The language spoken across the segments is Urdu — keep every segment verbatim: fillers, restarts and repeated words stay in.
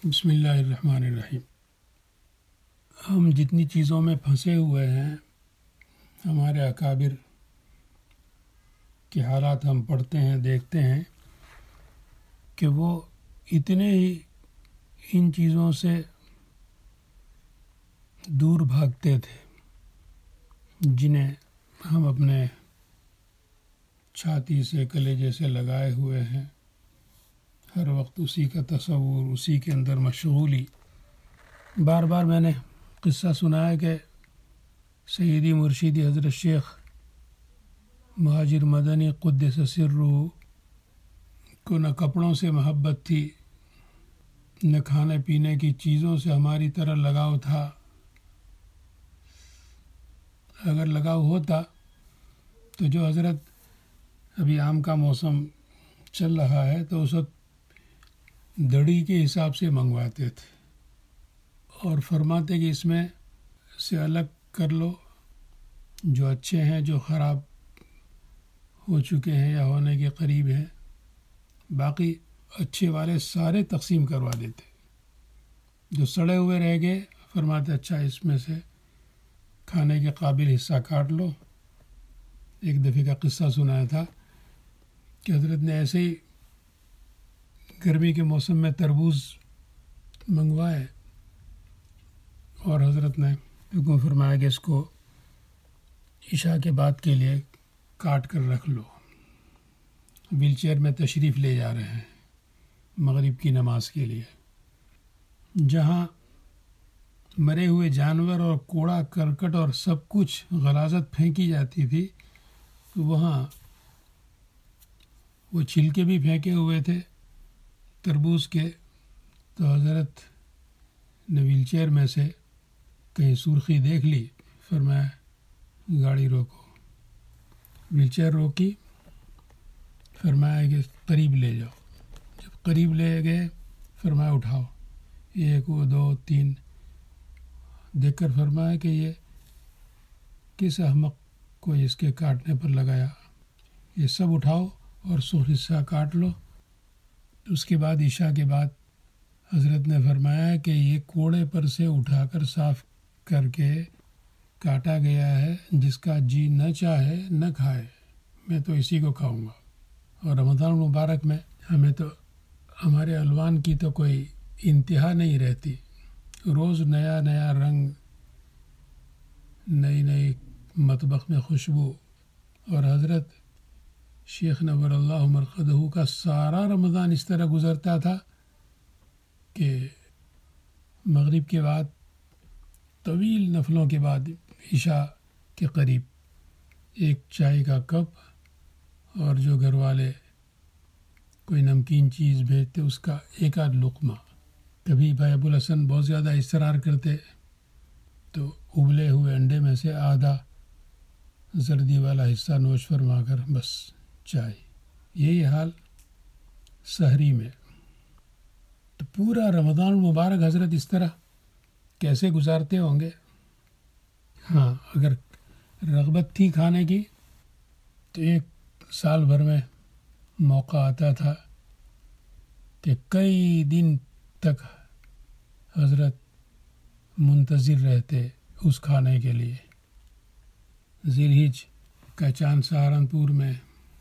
بسم اللہ الرحمن الرحیم۔ ہم جتنی چیزوں میں پھنسے ہوئے ہیں، ہمارے اکابر کے حالات ہم پڑھتے ہیں، دیکھتے ہیں کہ وہ اتنے ہی ان چیزوں سے دور بھاگتے تھے جنہیں ہم اپنے چھاتی سے کلیجے سے لگائے ہوئے ہیں، ہر وقت اسی کا تصور، اسی کے اندر مشغولی۔ بار بار میں نے قصہ سنا ہے کہ سیدی مرشدی حضرت شیخ مہاجر مدنی قدس سرہ کو نہ کپڑوں سے محبت تھی، نہ کھانے پینے کی چیزوں سے ہماری طرح لگاؤ تھا۔ اگر لگاؤ ہوتا تو جو حضرت ابھی آم کا موسم چل رہا ہے تو اس وقت دڑی کے حساب سے منگواتے تھے اور فرماتے کہ اس میں سے الگ کر لو، جو اچھے ہیں، جو خراب ہو چکے ہیں یا ہونے کے قریب ہیں، باقی اچھے والے سارے تقسیم کروا دیتے۔ جو سڑے ہوئے رہ گئے فرماتے اچھا اس میں سے کھانے کے قابل حصہ کاٹ لو۔ ایک دفعہ کا قصہ سنایا تھا کہ حضرت نے ایسے ہی گرمی کے موسم میں تربوز منگوائے اور حضرت نے حکم فرمایا کہ اس کو عشاء کے بعد کے لیے کاٹ کر رکھ لو۔ ویل چیئر میں تشریف لے جا رہے ہیں مغرب کی نماز کے لیے۔ جہاں مرے ہوئے جانور اور کوڑا کرکٹ اور سب کچھ غلاظت پھینکی جاتی تھی، وہاں وہ چھلکے بھی پھینکے ہوئے تھے تربوز کے۔ تو حضرت نے ویل چیئر میں سے کہیں سرخی دیکھ لی، فرمایا گاڑی روکو۔ ویل چیئر روکی، فرمایا کہ قریب لے جاؤ۔ جب قریب لے گئے فرمایا اٹھاؤ، ایک وہ دو تین، دیکھ کر فرمایا کہ یہ کس احمق کو اس کے کاٹنے پر لگایا، یہ سب اٹھاؤ اور سرخ حصہ کاٹ لو۔ اس کے بعد عشاء کے بعد حضرت نے فرمایا کہ یہ کوڑے پر سے اٹھا کر صاف کر کے کاٹا گیا ہے، جس کا جی نہ چاہے نہ کھائے، میں تو اسی کو کھاؤں گا۔ اور رمضان مبارک میں ہمیں تو ہمارے الوان کی تو کوئی انتہا نہیں رہتی، روز نیا نیا رنگ، نئی نئی مطبخ میں خوشبو۔ اور حضرت شیخ نور اللہ مرقدہ کا سارا رمضان اس طرح گزرتا تھا کہ مغرب کے بعد طویل نفلوں کے بعد عشاء کے قریب ایک چائے کا کپ اور جو گھر والے کوئی نمکین چیز بھیجتے اس کا ایک آدھ لقمہ۔ کبھی بھائی ابو الحسن بہت زیادہ اصرار کرتے تو ابلے ہوئے انڈے میں سے آدھا زردی والا حصہ نوش فرما کر بس چائے۔ یہی حال سحری میں۔ تو پورا رمضان مبارک حضرت اس طرح کیسے گزارتے ہوں گے؟ ہاں، اگر رغبت تھی کھانے کی تو ایک سال بھر میں موقع آتا تھا کہ کئی دن تک حضرت منتظر رہتے اس کھانے کے لیے۔ ذی الحجہ کا چاند سہارنپور میں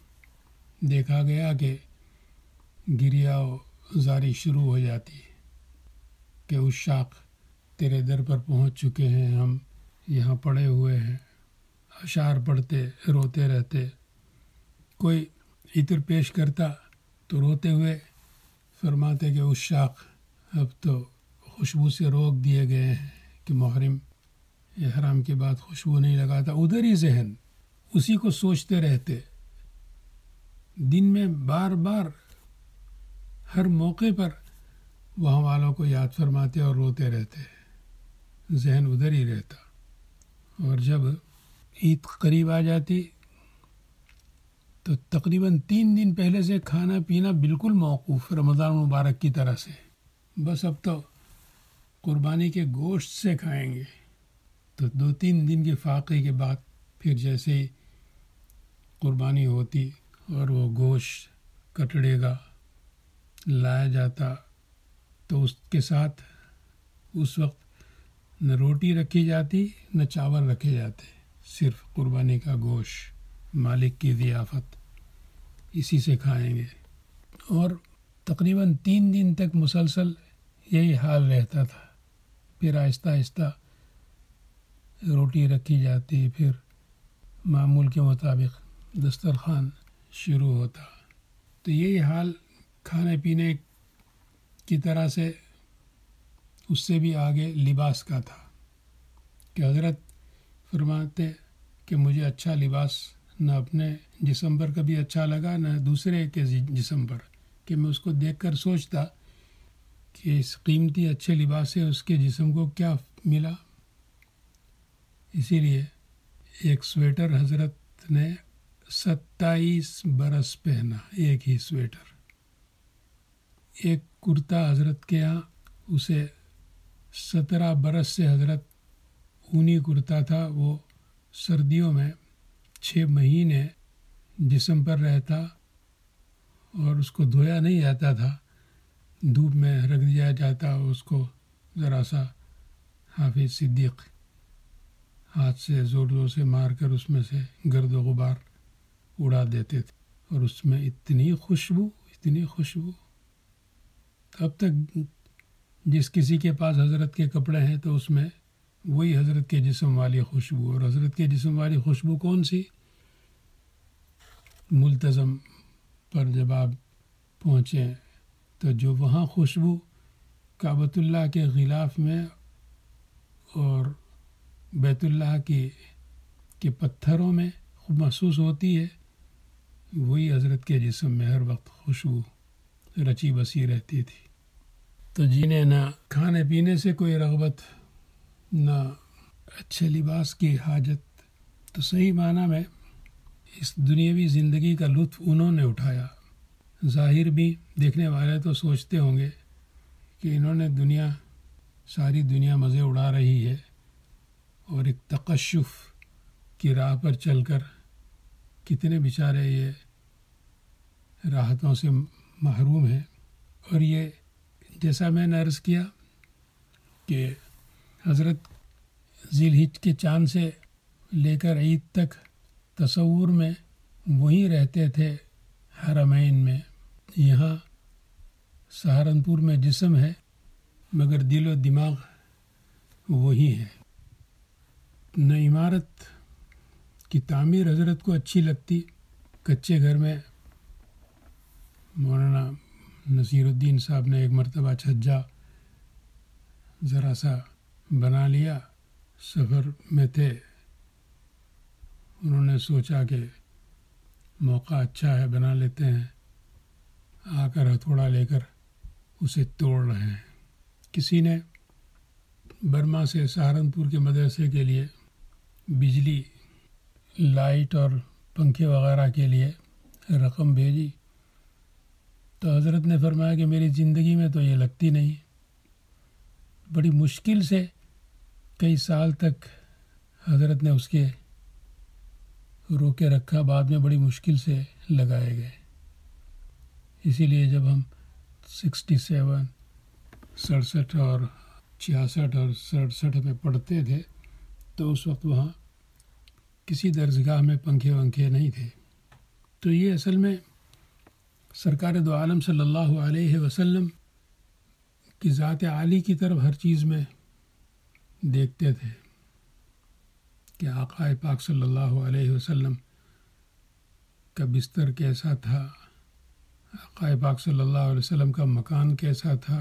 دیکھا گیا کہ گریا و زاری شروع ہو جاتی کہ عشاق تیرے در پر پہنچ چکے ہیں، ہم یہاں پڑے ہوئے ہیں، اشعار پڑھتے روتے رہتے۔ کوئی عطر پیش کرتا تو روتے ہوئے فرماتے کہ عشاق اب تو خوشبو سے روک دیے گئے ہیں کہ محرم احرام کے بعد خوشبو نہیں لگاتا۔ ادھر ہی ذہن اسی کو سوچتے رہتے، دن میں بار بار ہر موقع پر وہاں والوں کو یاد فرماتے اور روتے رہتے، ذہن ادھر ہی رہتا۔ اور جب عید قریب آ جاتی تو تقریباً تین دن پہلے سے کھانا پینا بالکل موقوف، رمضان مبارک کی طرح سے۔ بس اب تو قربانی کے گوشت سے کھائیں گے۔ تو دو تین دن کے فاقے کے بعد پھر جیسے ہی قربانی ہوتی اور وہ گوشت کٹڑے گا لایا جاتا تو اس کے ساتھ اس وقت نہ روٹی رکھی جاتی نہ چاول رکھے جاتے، صرف قربانی کا گوشت، مالک کی ضیافت، اسی سے کھائیں گے۔ اور تقریباً تین دن تک مسلسل یہی حال رہتا تھا، پھر آہستہ آہستہ روٹی رکھی جاتی، پھر معمول کے مطابق دسترخوان شروع ہوتا۔ تو یہی حال کھانے پینے کی طرح سے اس سے بھی آگے لباس کا تھا کہ حضرت فرماتے کہ مجھے اچھا لباس نہ اپنے جسم پر کبھی اچھا لگا نہ دوسرے کے جسم پر، کہ میں اس کو دیکھ کر سوچتا کہ اس قیمتی اچھے لباس سے اس کے جسم کو کیا ملا۔ اسی لیے ایک سویٹر حضرت نے ستائیس برس پہنا، ایک ہی سویٹر۔ ایک کرتا حضرت کے ہاں اسے سترہ برس سے حضرت اونی کرتا تھا، وہ سردیوں میں چھ مہینے جسم پر رہتا اور اس کو دھویا نہیں جاتا تھا، دھوپ میں رکھ دیا جاتا، اس کو ذرا سا حافظ صدیق ہاتھ سے زور زور سے مار کر اس میں سے گرد و غبار اڑا دیتے تھے، اور اس میں اتنی خوشبو اتنی خوشبو اب تک جس کسی کے پاس حضرت کے کپڑے ہیں تو اس میں وہی حضرت کے جسم والی خوشبو۔ اور حضرت کے جسم والی خوشبو کون سی؟ ملتزم پر جب آپ پہنچے تو جو وہاں خوشبو کعبۃ اللہ کے غلاف میں اور بیت اللہ کی کے پتھروں میں خوب محسوس ہوتی ہے، وہی حضرت کے جسم میں ہر وقت خوشبو رچی بسی رہتی تھی۔ تو جنہیں نہ کھانے پینے سے کوئی رغبت نہ اچھے لباس کی حاجت، تو صحیح معنی میں اس دنیاوی زندگی کا لطف انہوں نے اٹھایا۔ ظاہر بھی دیکھنے والے تو سوچتے ہوں گے کہ انہوں نے دنیا ساری دنیا مزے اڑا رہی ہے اور ایک تقشف کی راہ پر چل کر کتنے بیچارے یہ راحتوں سے محروم ہیں۔ اور یہ جیسا میں نے عرض کیا کہ حضرت ذی الحجہ کے چاند سے لے کر عید تک تصور میں وہیں رہتے تھے حرمین میں۔ یہاں سہارنپور میں جسم ہے مگر دل و دماغ وہی ہے۔ نہ عمارت کی تعمیر حضرت کو اچھی لگتی، کچے گھر میں مولانا نصیر الدین صاحب نے ایک مرتبہ چھجا ذرا سا بنا لیا، سفر میں تھے، انہوں نے سوچا کہ موقع اچھا ہے بنا لیتے ہیں، آ کر ہتھوڑا لے کر اسے توڑ رہے ہیں۔ کسی نے برما سے سہارنپور کے مدرسے کے لیے بجلی، لائٹ اور پنکھے وغیرہ کے لیے رقم بھیجی، تو حضرت نے فرمایا کہ میری زندگی میں تو یہ لگتی نہیں۔ بڑی مشکل سے کئی سال تک حضرت نے اس کے روکے رکھا، بعد میں بڑی مشکل سے لگائے گئے۔ اسی لیے جب ہم سکسٹی سیون سڑسٹھ اور چھیاسٹھ اور سڑسٹھ میں پڑھتے تھے تو اس وقت وہاں کسی درسگاہ میں پنکھے ونکھے نہیں تھے۔ تو یہ اصل میں سرکار دو عالم صلی اللہ علیہ وسلم کی ذات عالی کی طرف ہر چیز میں دیکھتے تھے کہ آقا پاک صلی اللہ علیہ وسلم کا بستر کیسا تھا، آقا پاک صلی اللہ علیہ وسلم کا مکان کیسا تھا۔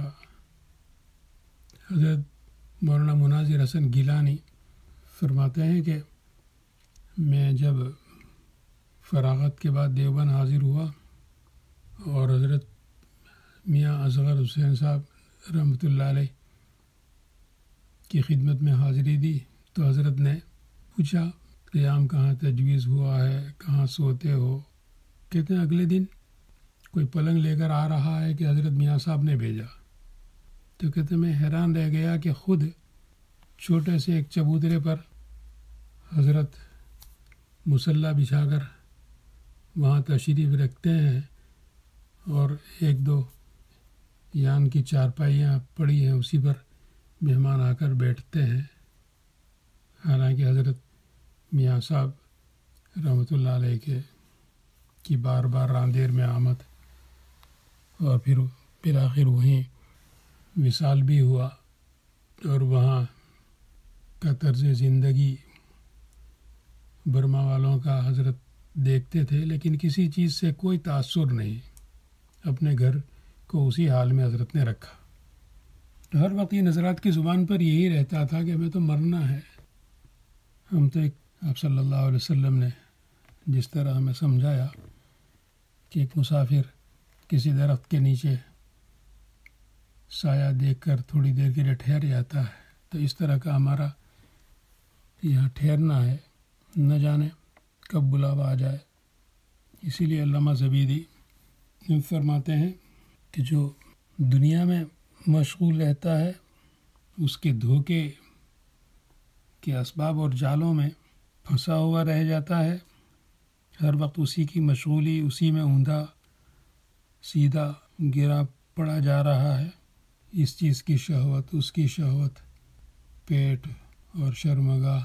حضرت مولانا مناظر حسن گیلانی فرماتے ہیں کہ میں جب فراغت کے بعد دیوبند حاضر ہوا اور حضرت میاں اصغر حسین صاحب رحمۃ اللہ علیہ کی خدمت میں حاضری دی تو حضرت نے پوچھا قیام کہاں تجویز ہوا ہے، کہاں سوتے ہو؟ کہتے ہیں اگلے دن کوئی پلنگ لے کر آ رہا ہے کہ حضرت میاں صاحب نے بھیجا۔ تو کہتے میں حیران رہ گیا کہ خود چھوٹے سے ایک چبوترے پر حضرت مصلی بچھا کر وہاں تشریف رکھتے ہیں اور ایک دو یان کی چارپائیاں پڑی ہیں اسی پر مہمان آ کر بیٹھتے ہیں، حالانکہ حضرت میاں صاحب رحمۃ اللہ علیہ کے کی بار بار راندیر میں آمد اور پھر بالآخر وہیں وصال بھی ہوا، اور وہاں کا طرز زندگی برما والوں کا حضرت دیکھتے تھے، لیکن کسی چیز سے کوئی تاثر نہیں، اپنے گھر کو اسی حال میں حضرت نے رکھا۔ ہر وقت یہ نظرات کی زبان پر یہی رہتا تھا کہ ہمیں تو مرنا ہے۔ ہم تو ایک آپ صلی اللہ علیہ وسلم نے جس طرح ہمیں سمجھایا کہ ایک مسافر کسی درخت کے نیچے سایہ دیکھ کر تھوڑی دیر کے لیے ٹھہر جاتا ہے، تو اس طرح کا ہمارا یہاں ٹھہرنا ہے، نہ جانے کب بلاوا آ جائے۔ اسی لیے علامہ زبیدی فرماتے ہیں کہ جو دنیا میں مشغول رہتا ہے اس کے دھوکے کے اسباب اور جالوں میں پھنسا ہوا رہ جاتا ہے، ہر وقت اسی کی مشغولی، اسی میں اوندا سیدھا گرا پڑا جا رہا ہے، اس چیز کی شہوت، اس کی شہوت، پیٹ اور شرمگاہ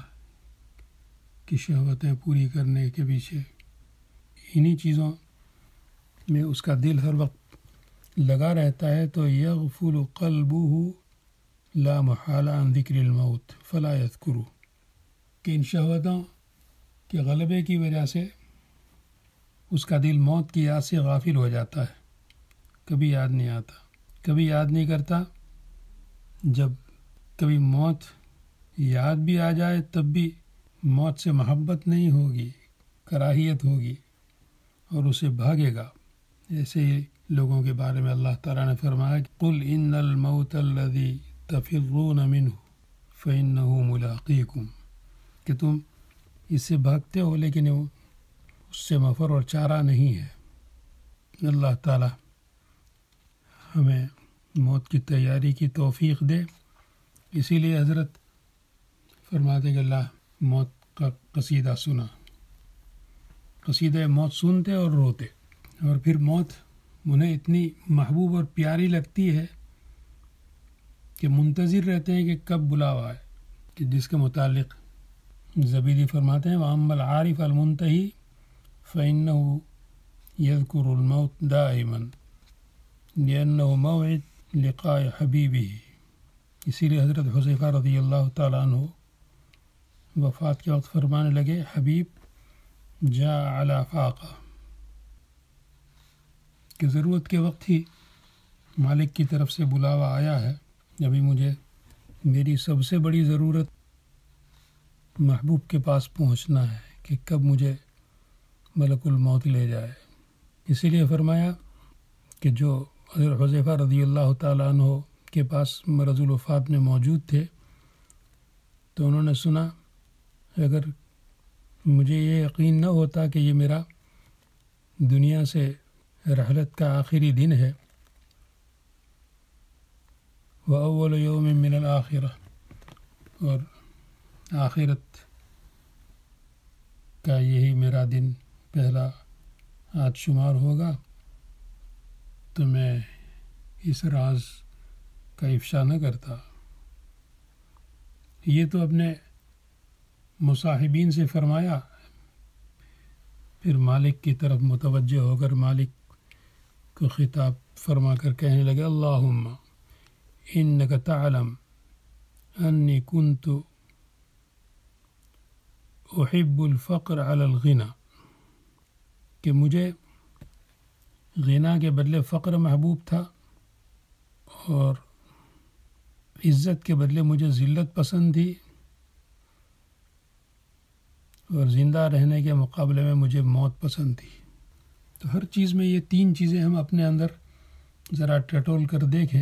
کی شہوتیں پوری کرنے کے پیچھے انہی چیزوں میں اس کا دل ہر وقت لگا رہتا ہے، تو یغفل قلبہ لا محالہ عن ذکر الموت فلا یذکرہ، کہ ان شہوتوں کے غلبے کی وجہ سے اس کا دل موت کی یاد سے غافل ہو جاتا ہے، کبھی یاد نہیں آتا، کبھی یاد نہیں کرتا۔ جب کبھی موت یاد بھی آ جائے تب بھی موت سے محبت نہیں ہوگی، کراہیت ہوگی اور اسے بھاگے گا۔ ایسے ہی لوگوں کے بارے میں اللہ تعالیٰ نے فرمایا کہ قل ان الموت الذی تفرون منہ فانہ ملاقیکم، کہ تم اس سے بھاگتے ہو لیکن وہ اس سے مفر اور چارہ نہیں ہے۔ اللہ تعالیٰ ہمیں موت کی تیاری کی توفیق دے۔ اسی لیے حضرت فرماتے کہ اللہ موت کا قصیدہ سنا، قصیدہ موت سنتے اور روتے، اور پھر موت انہیں اتنی محبوب اور پیاری لگتی ہے کہ منتظر رہتے ہیں کہ کب بلاوا آئے، کہ جس کے متعلق زبیدی فرماتے ہیں وَأَمَّا الْعَارِفَ الْمُنْتَهِي فَإِنَّهُ يَذْكُرُ الْمَوْتَ دَائِمًا لِأَنَّهُ مَوْعِدُ لِقَاءِ حَبِيبِهِ۔ اسی لیے حضرت حذیفہ رضی اللہ تعالیٰ عنہ وفات کے وقت فرمانے لگے حبیب جاء علی فاقہ، کہ ضرورت کے وقت ہی مالک کی طرف سے بلاوا آیا ہے، ابھی مجھے میری سب سے بڑی ضرورت محبوب کے پاس پہنچنا ہے کہ کب مجھے ملک الموت لے جائے۔ اسی لیے فرمایا کہ جو حضرت حذیفہ رضی اللہ تعالیٰ عنہ کے پاس مرض الوفات میں موجود تھے تو انہوں نے سنا اگر مجھے یہ یقین نہ ہوتا کہ یہ میرا دنیا سے رحلت کا آخری دن ہے، وَأَوَّلُ يَوْمٍ مِّنَ الْآخِرَةِ، اور آخرت کا یہی میرا دن پہلا آج شمار ہوگا، تو میں اس راز کا افشا نہ کرتا۔ یہ تو اپنے مصاحبین سے فرمایا، پھر مالک کی طرف متوجہ ہو کر مالک کو خطاب فرما کر کہنے لگے اللہم انک تعلم انی کنت احب الفقر علی الغنى، کہ مجھے غنا کے بدلے فقر محبوب تھا اور عزت کے بدلے مجھے ذلت پسند تھی، اور زندہ رہنے کے مقابلے میں مجھے موت پسند تھی۔ تو ہر چیز میں یہ تین چیزیں ہم اپنے اندر ذرا ٹٹول کر دیکھیں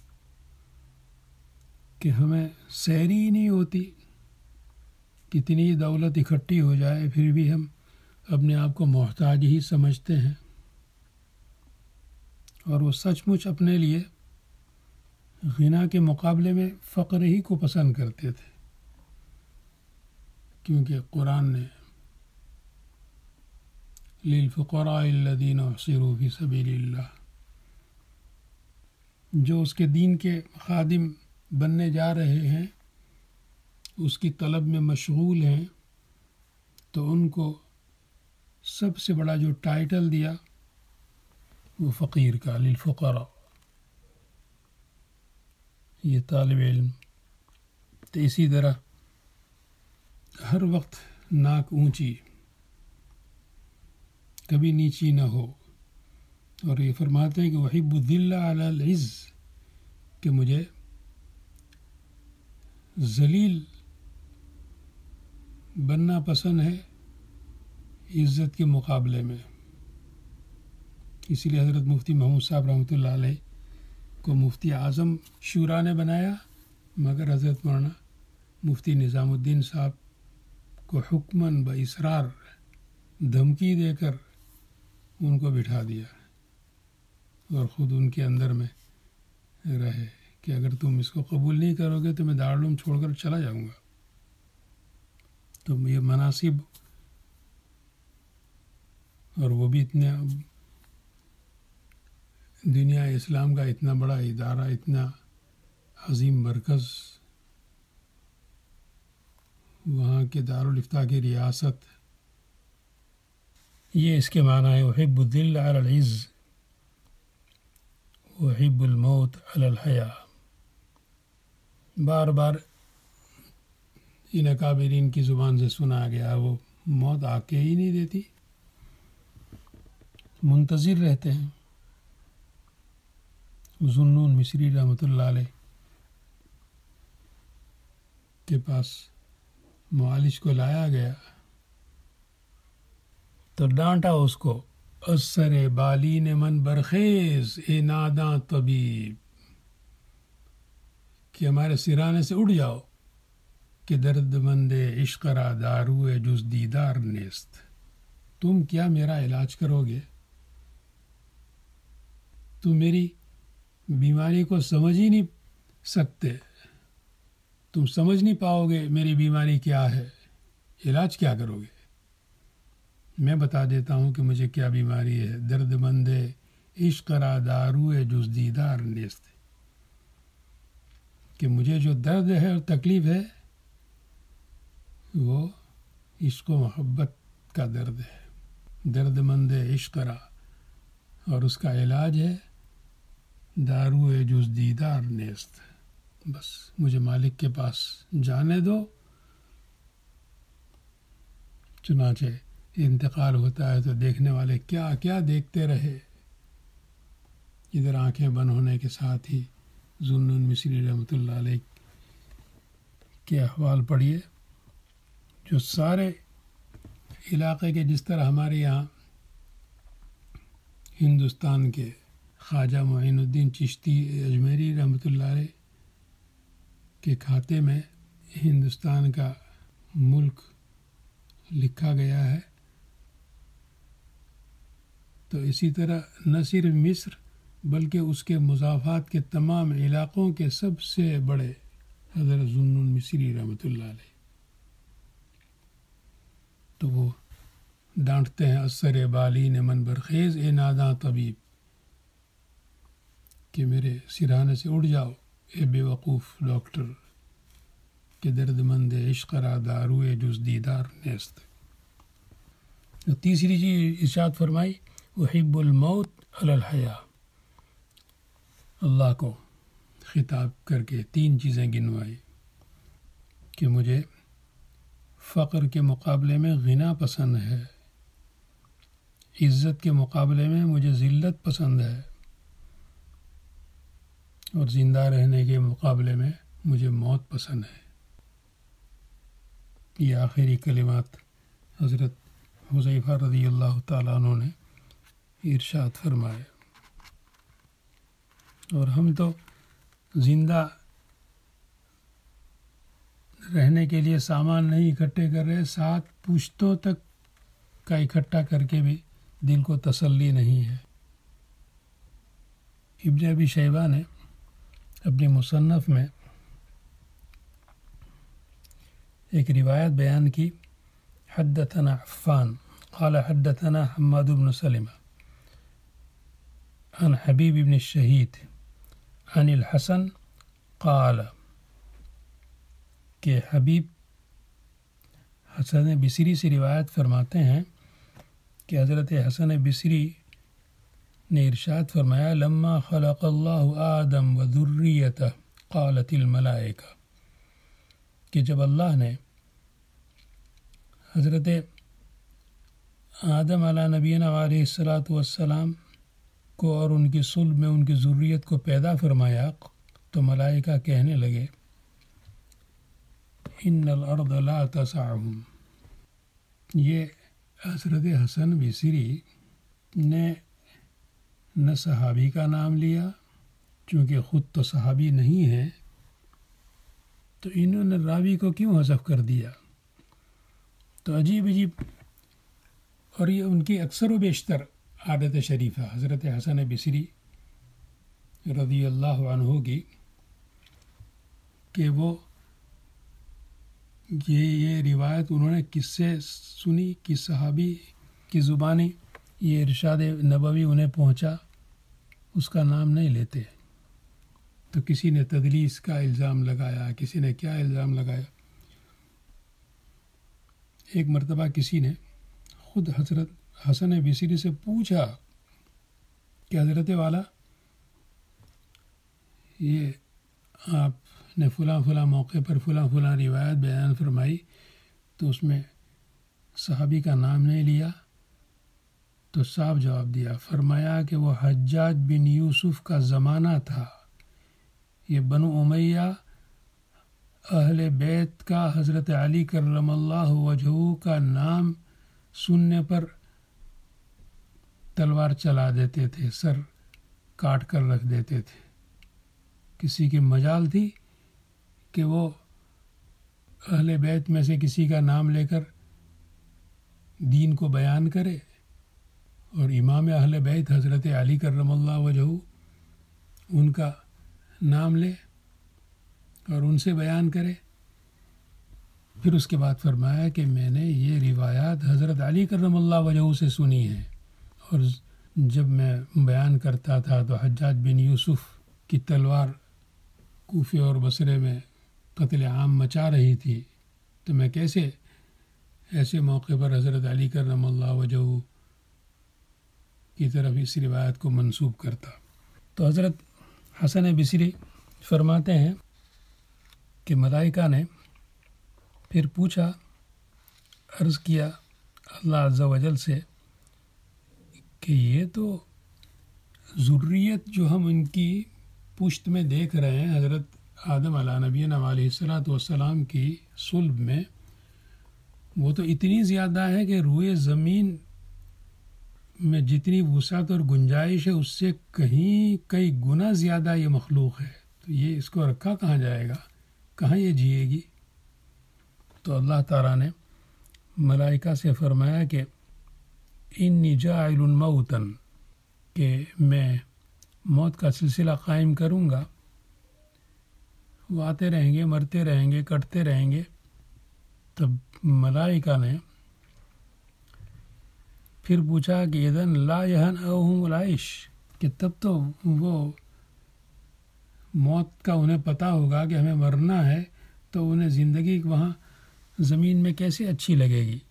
کہ ہمیں سیری ہی نہیں ہوتی، کتنی دولت اکٹھی ہو جائے پھر بھی ہم اپنے آپ کو محتاج ہی سمجھتے ہیں، اور وہ سچ مچ اپنے لیے غنا کے مقابلے میں فقر ہی کو پسند کرتے تھے، کیونکہ قرآن نے للفقراء الذین احصروا فی سبیل اللہ جو اس کے دین کے خادم بننے جا رہے ہیں، اس کی طلب میں مشغول ہیں، تو ان کو سب سے بڑا جو ٹائٹل دیا وہ فقیر کا، للفقراء، یہ طالب علم. تو اسی طرح ہر وقت ناک اونچی، کبھی نیچی نہ ہو. اور یہ فرماتے ہیں کہ وحب الذل علی العز، کہ مجھے ذلیل بننا پسند ہے عزت کے مقابلے میں. اسی لیے حضرت مفتی محمود صاحب رحمۃ اللہ علیہ کو مفتی اعظم شورا نے بنایا، مگر حضرت مولانا مفتی نظام الدین صاحب کو حکماً باصرار دھمکی دے کر ان کو بٹھا دیا، اور خود ان کے اندر میں رہے کہ اگر تم اس کو قبول نہیں کرو گے تو میں دارالعلوم چھوڑ کر چلا جاؤں گا. تو یہ مناصب، اور وہ بھی اتنے دنیا اسلام کا اتنا بڑا ادارہ، اتنا عظیم مرکز، وہاں کے دارالافتاء کی ریاست، یہ اس کے معنی ہے وحب الذل علی العز وحب الموت علی الحیاء. بار بار ان اکابرین کی زبان سے سنا گیا، وہ موت آ کے ہی نہیں دیتی، منتظر رہتے ہیں. ذوالنون مصری رحمۃ اللہ علیہ کے پاس معالج کو لایا گیا تو ڈانٹا اس کو، اثر بالین من برخیز اے ناداں طبیب، کہ ہمارے سرانے سے اٹھ جاؤ کہ درد مند عشق را دارو جز دیدار نیست. تم کیا میرا علاج کرو گے؟ تم میری بیماری کو سمجھ ہی نہیں سکتے، تم سمجھ نہیں پاؤ گے میری بیماری کیا ہے، علاج کیا کرو گے؟ میں بتا دیتا ہوں کہ مجھے کیا بیماری ہے. درد مند عشق را دارو جز دیدار نیست، کہ مجھے جو درد ہے اور تکلیف ہے وہ عشق و محبت کا درد ہے. درد مند عشق را، اور اس کا علاج ہے دارو جز دیدار نیست. بس مجھے مالک کے پاس جانے دو. چنانچہ انتقال ہوتا ہے تو دیکھنے والے کیا کیا دیکھتے رہے. ادھر آنکھیں بند ہونے کے ساتھ ہی ذوالنون مصری رحمۃ اللہ علیہ کے احوال پڑھیے، جو سارے علاقے کے، جس طرح ہمارے یہاں ہندوستان کے خواجہ معین الدین چشتی اجمیری رحمۃ اللہ علیہ کے کھاتے میں ہندوستان کا ملک لکھا گیا ہے، تو اسی طرح نہ صرف مصر بلکہ اس کے مضافات کے تمام علاقوں کے سب سے بڑے حضرت ذوالنون مصری رحمۃ اللہ علیہ. تو وہ ڈانٹتے ہیں اثر بالین من برخیز اے ناداں طبیب، کہ میرے سرانے سے اڑ جاؤ اے بے وقوف ڈاکٹر، کہ درد مند عشق را دارو جز دیدار نیست. تو تیسری چیز ارشاد فرمائی وحب الموت علی الحیاء، اللہ کو خطاب کر کے تین چیزیں گنوائی کہ مجھے فقر کے مقابلے میں غنا پسند ہے، عزت کے مقابلے میں مجھے ذلت پسند ہے، اور زندہ رہنے کے مقابلے میں مجھے موت پسند ہے. یہ آخری کلمات حضرت حذیفہ رضی اللہ تعالیٰ عنہ نے ارشاد فرمائے. اور ہم تو زندہ رہنے کے لیے سامان نہیں اکٹھے کر رہے، سات پشتوں تک کا اکٹھا کر کے بھی دل کو تسلی نہیں ہے. ابن ابی شیبہ نے اپنے مصنف میں ایک روایت بیان کی، حدثنا عفان قال حدثنا حماد بن سلمہ عن حبیب بن الشہید عن الحسن قال کہ حبیب حسن بصری سے روایت فرماتے ہیں کہ حضرت حسن بصری نے ارشاد فرمایا لما خلق اللہ آدم و ذریتہ قالت الملائکہ کہ جب اللہ نے حضرت آدم علیہ نبینا علیہ الصلاۃ والسلام کو اور ان کی صلب میں ان کی ذریت کو پیدا فرمایا تو ملائکہ کہنے لگے ان الارض لا تسعهم. یہ حضرت حسن بصری نے نہ صحابی کا نام لیا چونکہ خود تو صحابی نہیں ہے تو انہوں نے راوی کو کیوں حذف کر دیا. تو عجیب عجیب اور یہ ان کی اکثر و بیشتر عادت شریفہ حضرت حسن بصری رضی اللہ عنہ کی کہ وہ یہ یہ روایت انہوں نے کس سے سنی، کس صحابی کی زبانی یہ ارشاد نبوی انہیں پہنچا، اس کا نام نہیں لیتے. تو کسی نے تدلیس کا الزام لگایا، کسی نے کیا الزام لگایا. ایک مرتبہ کسی نے خود حضرت حسن بصری سے پوچھا کہ حضرت والا یہ آپ نے فلاں فلاں موقع پر فلاں فلاں روایت بیان فرمائی تو اس میں صحابی کا نام نہیں لیا. تو صاف جواب دیا، فرمایا کہ وہ حجاج بن یوسف کا زمانہ تھا. یہ بنو امیہ اہل بیت کا حضرت علی کرم اللہ وجہہ کا نام سننے پر تلوار چلا دیتے تھے، سر کاٹ کر رکھ دیتے تھے. کسی کی مجال تھی کہ وہ اہل بیت میں سے کسی کا نام لے کر دین کو بیان کرے اور امام اہل بیت حضرت علی کرم اللہ وجہہ ان کا نام لے اور ان سے بیان کرے. پھر اس کے بعد فرمایا کہ میں نے یہ روایات حضرت علی کرم اللہ وجہہ سے سنی ہیں اور جب میں بیان کرتا تھا تو حجاج بن یوسف کی تلوار کوفے اور بصرے میں قتل عام مچا رہی تھی تو میں کیسے ایسے موقع پر حضرت علی کرم اللہ وجہہ کی طرف اس روایت کو منسوب کرتا. تو حضرت حسن بصری فرماتے ہیں کہ ملائکہ نے پھر پوچھا، عرض کیا اللہ عز و جل سے کہ یہ تو ذریت جو ہم ان کی پشت میں دیکھ رہے ہیں حضرت آدم علیہ نبینا علیہ الصلاۃ والسلام کی صلب میں، وہ تو اتنی زیادہ ہے کہ روئے زمین میں جتنی وسعت اور گنجائش ہے اس سے کہیں کئی گنا زیادہ یہ مخلوق ہے. تو یہ اس کو رکھا کہاں جائے گا، کہاں یہ جیے گی. تو اللہ تعالیٰ نے ملائکہ سے فرمایا کہ انی جاعل موتن، کہ میں موت کا سلسلہ قائم کروں گا. وہ آتے رہیں گے، مرتے رہیں گے، کٹتے رہیں گے. تب ملائکہ نے پھر پوچھا کہ اذن لا یہنؤہم العیش، کہ تب تو وہ موت کا انہیں پتہ ہوگا کہ ہمیں مرنا ہے تو انہیں زندگی وہاں زمین میں کیسے اچھی لگے گی.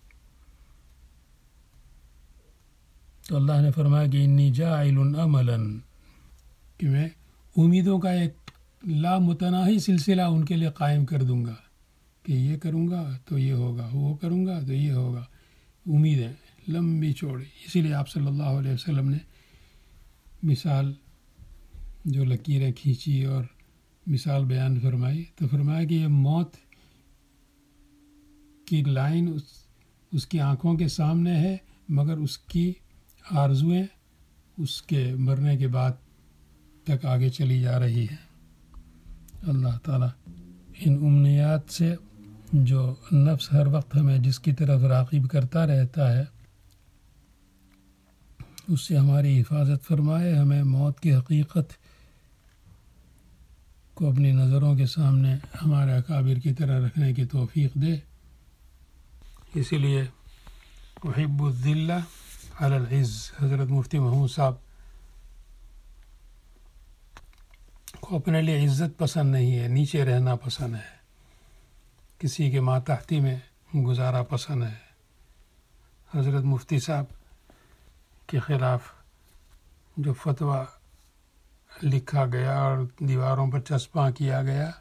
تو اللہ نے فرمایا کہ انی جاعل عملا، کہ میں امیدوں کا ایک لامتناہی سلسلہ ان کے لیے قائم کر دوں گا کہ یہ کروں گا تو یہ ہوگا، وہ کروں گا تو یہ ہوگا. امیدیں لمبی چوڑی. اسی لیے آپ صلی اللہ علیہ وسلم نے مثال جو لکیریں کھینچی اور مثال بیان فرمائی تو فرمایا کہ یہ موت کی لائن اس اس کی آنکھوں کے سامنے ہے مگر اس کی آرزویں اس کے مرنے کے بعد تک آگے چلی جا رہی ہیں. اللہ تعالیٰ ان امنیات سے جو نفس ہر وقت ہمیں جس کی طرف راغب کرتا رہتا ہے اس سے ہماری حفاظت فرمائے، ہمیں موت کی حقیقت کو اپنی نظروں کے سامنے ہمارے اکابر کی طرح رکھنے کی توفیق دے. اسی لیے احب الذلہ علی العز، حضرت مفتی محمود صاحب کو اپنے لیے عزت پسند نہیں ہے، نیچے رہنا پسند ہے، کسی کے ماتحتی میں گزارا پسند ہے۔ حضرت مفتی صاحب کے خلاف جو فتویٰ لکھا گیا اور دیواروں پر چسپاں کیا گیا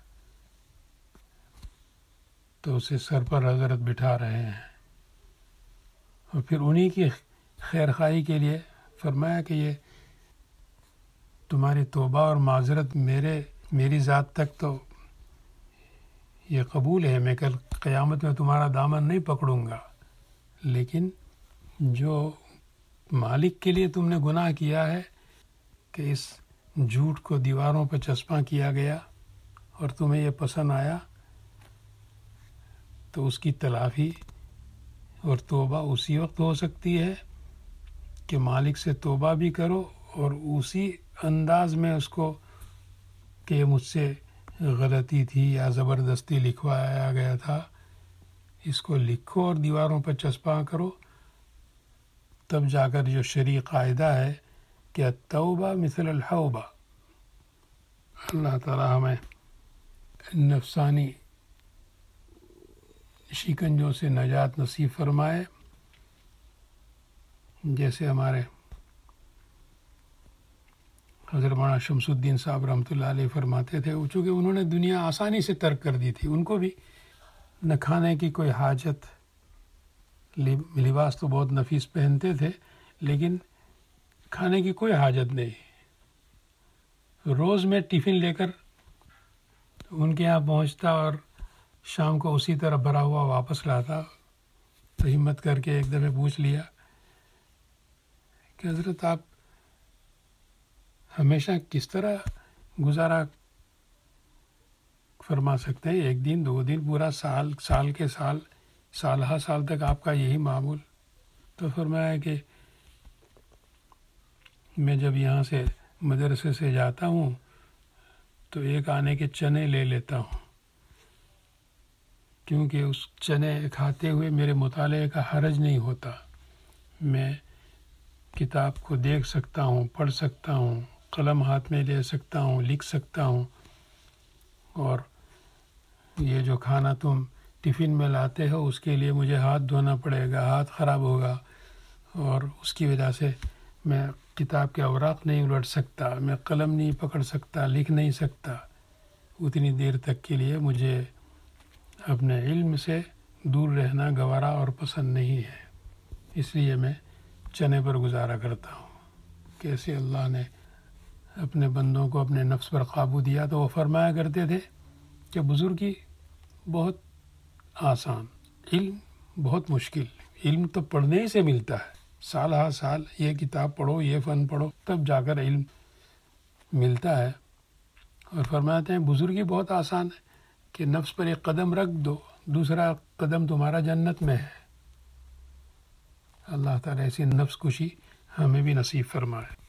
تو اسے سر پر حضرت بٹھا رہے ہیں، اور پھر انہی کی خیر خواہی کے لیے فرمایا کہ یہ تمہاری توبہ اور معذرت میرے میری ذات تک تو یہ قبول ہے، میں کل قیامت میں تمہارا دامن نہیں پکڑوں گا، لیکن جو مالک کے لیے تم نے گناہ کیا ہے کہ اس جھوٹ کو دیواروں پہ چسپاں کیا گیا اور تمہیں یہ پسند آیا، تو اس کی تلافی اور توبہ اسی وقت ہو سکتی ہے کہ مالک سے توبہ بھی کرو اور اسی انداز میں اس کو کہ مجھ سے غلطی تھی یا زبردستی لکھوایا گیا تھا، اس کو لکھو اور دیواروں پر چسپاں کرو، تب جا کر جو شرعی قاعدہ ہے کہ التوبہ مثل الحوبہ۔ اللہ تعالی ہمیں نفسانی شکنجوں سے نجات نصیب فرمائے، جیسے ہمارے حضرت مولانا شمس الدین صاحب رحمۃ اللہ علیہ فرماتے تھے، چونکہ انہوں نے دنیا آسانی سے ترک کر دی تھی، ان کو بھی نہ کھانے کی کوئی حاجت، لباس تو بہت نفیس پہنتے تھے لیکن کھانے کی کوئی حاجت نہیں۔ روز میں ٹفن لے کر ان کے یہاں پہنچتا اور شام کو اسی طرح بھرا ہوا واپس لاتا، تو ہمت کر کے ایک دفعہ پوچھ لیا کہ حضرت آپ ہمیشہ کس طرح گزارا فرما سکتے ہیں، ایک دن دو دن پورا سال سال کے سال سال ہر سال تک آپ کا یہی معمول؟ تو فرمایا کہ میں جب یہاں سے مدرسے سے جاتا ہوں تو ایک آنے کے چنے لے لیتا ہوں، کیونکہ اس چنے کھاتے ہوئے میرے مطالعے کا حرج نہیں ہوتا، میں کتاب کو دیکھ سکتا ہوں، پڑھ سکتا ہوں، قلم ہاتھ میں لے سکتا ہوں، لکھ سکتا ہوں، اور یہ جو کھانا تم ٹفن میں لاتے ہو اس کے لیے مجھے ہاتھ دھونا پڑے گا، ہاتھ خراب ہوگا، اور اس کی وجہ سے میں کتاب کے اوراق نہیں الٹ سکتا، میں قلم نہیں پکڑ سکتا، لکھ نہیں سکتا، اتنی دیر تک کے لیے مجھے اپنے علم سے دور رہنا گوارا اور پسند نہیں ہے، اس لیے میں چنے پر گزارا کرتا ہوں۔ کیسے اللہ نے اپنے بندوں کو اپنے نفس پر قابو دیا، تو وہ فرمایا کرتے تھے کہ بزرگی بہت آسان، علم بہت مشکل۔ علم تو پڑھنے ہی سے ملتا ہے، سال ہر سال یہ کتاب پڑھو، یہ فن پڑھو، تب جا کر علم ملتا ہے۔ اور فرماتے ہیں بزرگی بہت آسان ہے کہ نفس پر ایک قدم رکھ دو، دوسرا قدم تمہارا جنت میں ہے۔ اللہ تعالیٰ ایسی نفس کشی ہمیں بھی نصیب فرمائے۔